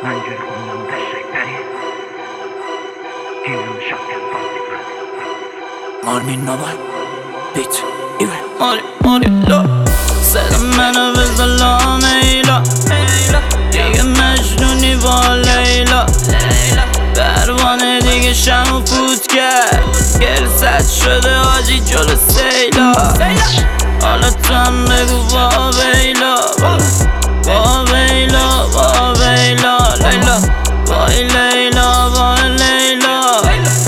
منجر خوندم و تشکری گیرم شکر فارسی مارمین نابای بیت ایوه ماری لا صدا منو بزن لا میلا دیگه مجنونی با لیلا پروانه دیگه شمو فوت کرد گرست شده آجی جلو سیلا حالا تو هم بگو با بیلا با بیلا با بیلا لیلا وای لیلا وای لیلا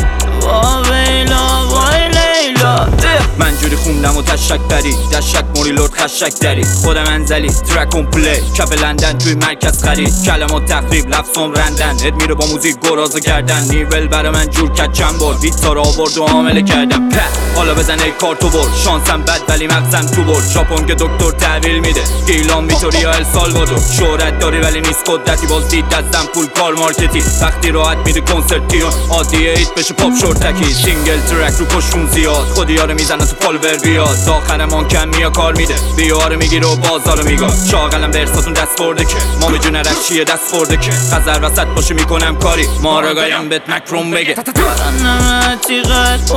با بیلا وای لیلا من جوری خوندم و تشک داری دشک موری لرد خشک داری خودم انزلی ترکون پلی کف لندن توی مرکز خرید کلمات تخریب لفظم رندن اد میره با موزیک گرازه کردن نیول برای من جور کرد چند بار بیتا را آورد و عامله کردم حالا بزن ای کارتو بر شانسم بد ولی مغزم تو بر ژاپن که دکتر تحویل میده گیلان میتوری یا السالوادور شهرت داری ولی نیست قدرتی باز دید دستم پول کار مارکتی وقتی راحت میده کنسرتیون عادیه ایت بشه پاپ شورتکی سینگل ترک رو پشتون زیاد خودی یاره میزنه تو فالوور بیاد آخرمان کم میا کار میده بیاره میگیره و بازارو میگاد شاغلم برساتون دست برده که ما به جون رکشیه دست خورده که خزر وسط باشه میکنم کاری مارگایم بهت مکروم بگه برنم تیغت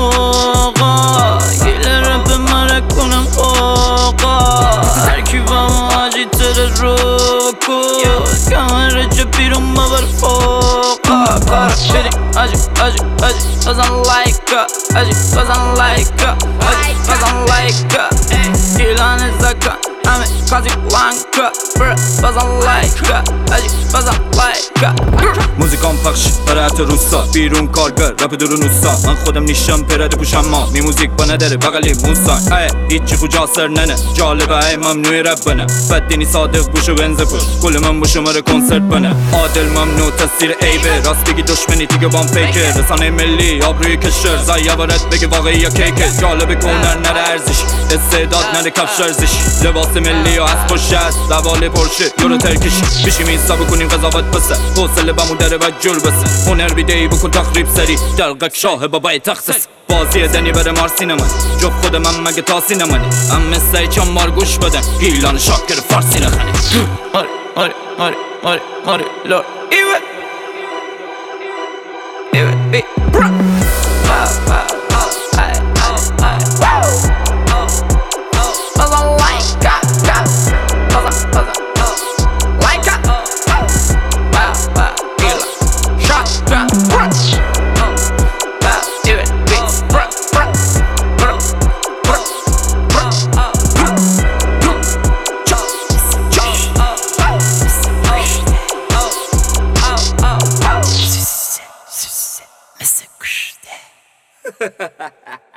اوقا گیل رپ مرک کنم اوقا هرکی با ماجی تر روکو کمر چه بیرون ببر فوقا کار بریم آجی بزن لایکا آجی بزن لایکا آجی بزن لایکا گیلان زکا همه کازی لانکا بزن لایکا آجی بزن لایکا موزیکام پخش برای حتی روستا بیرون کارگر رپ درون اوستا من خودم نیشم پرده پوشم ما می موزیک با نداره بغلی موسان هیچی کجا سر ننه جالبه ممنوعی رپ بنه بدینی صادق بوشو بنزه پوش کل من بوشو مره کنسرت بنه عادل ممنوع تصدیر عیبه راست بگی دشمنی دیگه بام فیکه رسانه ملی آبروی کشر زایی وارد بگه واقعی یا کیکه جالبه کنر نره ارزش استعداد نره کفش ارزش لباس ملی و از پشت است لواله پرشه یورو ترکش بشیم ایسا بکنیم قضاوت بسه حوصله بمون داره و جور بسه هنر بیدهی بکن تخریب سری دلقک شاه بابای تخصص بازی دنی بره مارسی نمانی جب خود من مگه تاسی نمانی هم مثل چون مار گوش بدن گیلان شاکر فارسی نخنی ماری لور ایوه بی برا مثل گوشته